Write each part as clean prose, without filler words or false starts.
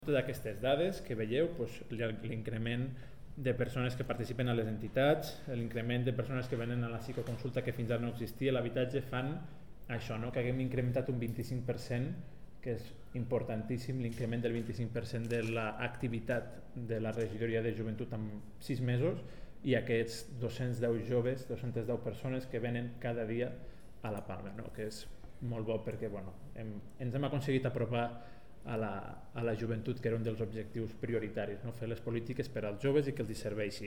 Totes aquestes dades que veieu, l'increment de persones que participen a les entitats, l'increment de persones que venen a la psicoconsulta que fins ara no existia, l'habitatge, fan això, no? Que haguem incrementat un 25%, que és importantíssim, l'increment del 25% de l'activitat de la regidoria de joventut en 6 mesos, i aquests 210 joves, 210 persones que venen cada dia a la Palma, no? Que és molt bo perquè ens hem aconseguit apropar a la joventut, que era un dels objectius prioritaris, no? Fer les polítiques per als joves i que els hi serveixi.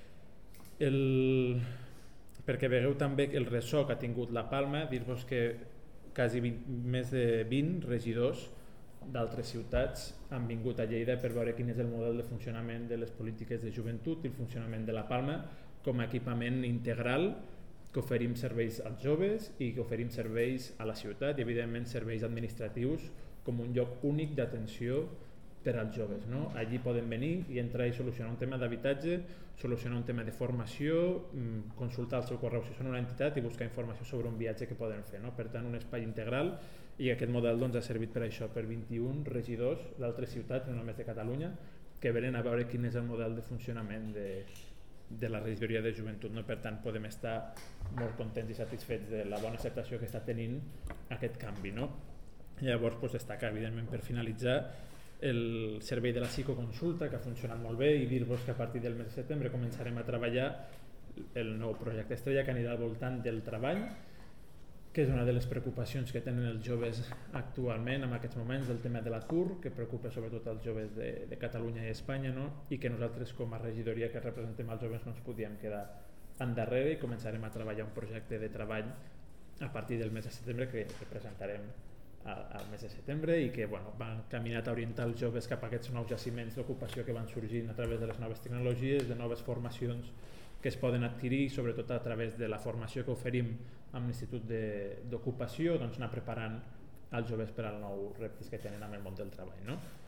Perquè veieu també el ressò que ha tingut la Palma, dir-vos que més de 20 regidors d'altres ciutats han vingut a Lleida per veure quin és el model de funcionament de les polítiques de joventut i el funcionament de la Palma com a equipament integral, que oferim serveis als joves i que oferim serveis a la ciutat i evidentment serveis administratius com un lloc únic d'atenció per als joves, no? Allí poden venir i entrar i solucionar un tema d'habitatge, solucionar un tema de formació, consultar el seu correu si són una entitat i buscar informació sobre un viatge que poden fer, no? Per tant, un espai integral, i aquest model ha servit per això, per 21 regidors d'altres ciutats, no només de Catalunya, que venen a veure quin és el model de funcionament de la regidoria de joventut, no? Per tant, podem estar molt contents i satisfets de la bona acceptació que està tenint aquest canvi, no? Llavors, destacar, evidentment, per finalitzar, el servei de la psicoconsulta, que ha funcionat molt bé, i dir-vos que a partir del mes de setembre començarem a treballar el nou projecte Estrella, que anirà al voltant del treball, que és una de les preocupacions que tenen els joves actualment en aquests moments, del tema de l'atur, que preocupa sobretot els joves de Catalunya i Espanya, no? I que nosaltres, com a regidoria que representem els joves, no ens podíem quedar endarrere, i començarem a treballar un projecte de treball a partir del mes de setembre, que presentarem al mes de setembre, i que va encaminat a orientar els joves cap a aquests nous jaciments d'ocupació que van sorgint a través de les noves tecnologies, de noves formacions que es poden adquirir, sobretot a través de la formació que oferim amb l'Institut d'Ocupació, anar preparant els joves per als nous reptes que tenen amb el món del treball, no?